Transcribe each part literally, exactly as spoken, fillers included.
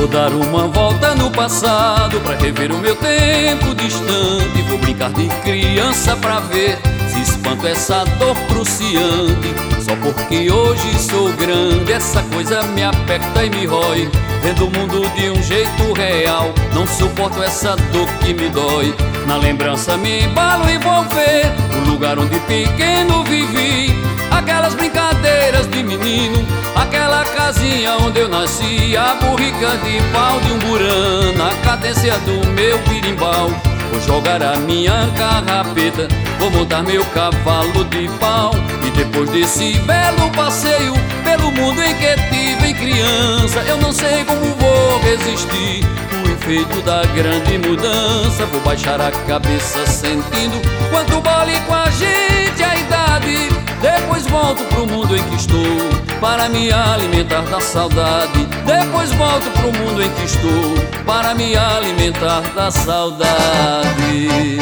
Vou dar uma volta no passado pra rever o meu tempo distante. Vou brincar de criança pra ver se espanto essa dor cruciante. Só porque hoje sou grande, essa coisa me aperta e me rói. Vendo o mundo de um jeito real, não suporto essa dor que me dói. Na lembrança me embalo e vou ver o lugar onde pequeno vivi. Aquelas brincadeiras de menino, aquela casinha onde eu nasci. A burrica de pau de um burana, a cadência do meu birimbau. Vou jogar a minha carrapeta, vou montar meu cavalo de pau. E depois desse belo passeio pelo mundo em que tive em criança, eu não sei como vou resistir o efeito da grande mudança. Vou baixar a cabeça sentindo quanto vale com a gente a idade. Depois volto pro mundo em que estou para me alimentar da saudade. Depois volto pro mundo em que estou para me alimentar da saudade.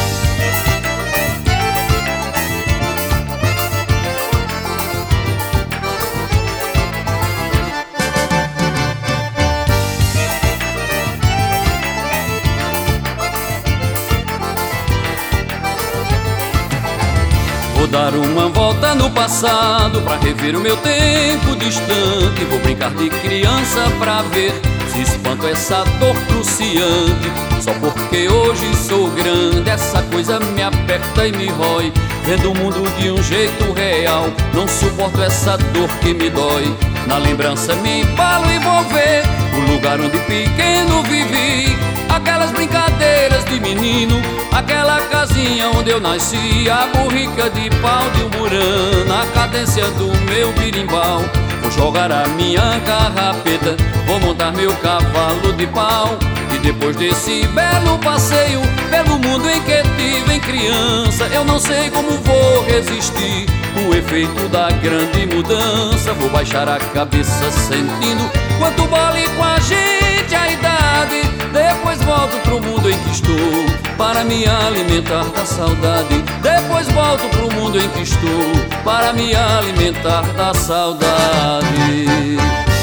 Vou dar uma volta no passado pra rever o meu tempo distante. Vou brincar de criança pra ver se espanto essa dor cruciante. Só porque hoje sou grande, essa coisa me aperta e me rói. Vendo o mundo de um jeito real, não suporto essa dor que me dói. Na lembrança me embalo e vou ver o lugar onde pequeno vivi. Aquelas brincadeiras de menino, aquela casinha onde eu nasci. A burrica de pau de um burana, a cadência do meu birimbau. Vou jogar a minha carrapeta, vou montar meu cavalo de pau. E depois desse belo passeio pelo mundo em que tive em criança, eu não sei como vou resistir o efeito da grande mudança. Vou baixar a cabeça sentindo quanto vale com a gente a idade. Depois volto pro mundo em que estou para me alimentar da saudade. Depois volto pro mundo em que estou para me alimentar da saudade.